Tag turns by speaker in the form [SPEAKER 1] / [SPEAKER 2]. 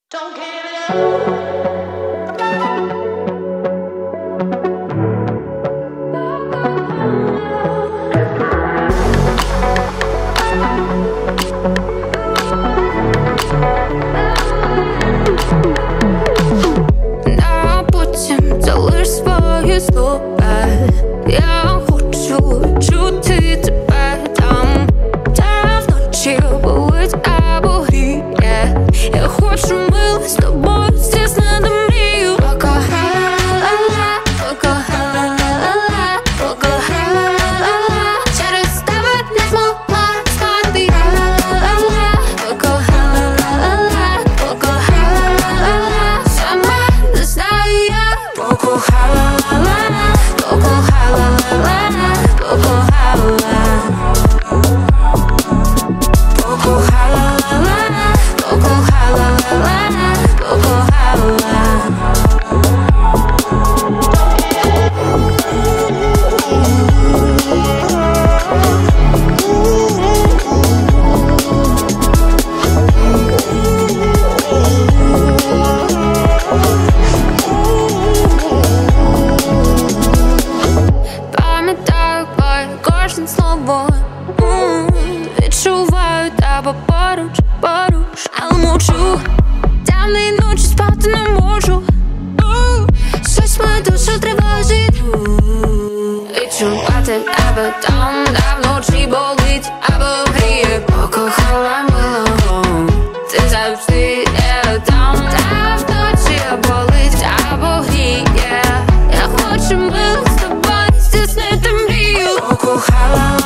[SPEAKER 1] Don't give it up.
[SPEAKER 2] На потім залиш свої слова. Я хочу чути тебе там, де вночі болить або гріє. Я хочу мило з тобою здійснити мрію. Покохала, покохала, покохала. Через тебе не змогла стати. Покохала, покохала. Сама не знаю як. Покохала, покохала, покохала. Пам'ятаю кожне слово, відчуваю тебе поруч, поруч, але мовчу. Темної ночі спати не можу. Щось мою душу тривожить. Відчувати тебе там, де вночі болить або гріє. Покохала милого, ти завжди є там, де вночі болить або гріє. Я хочу мило з тобою здійснити мрію. Покохала.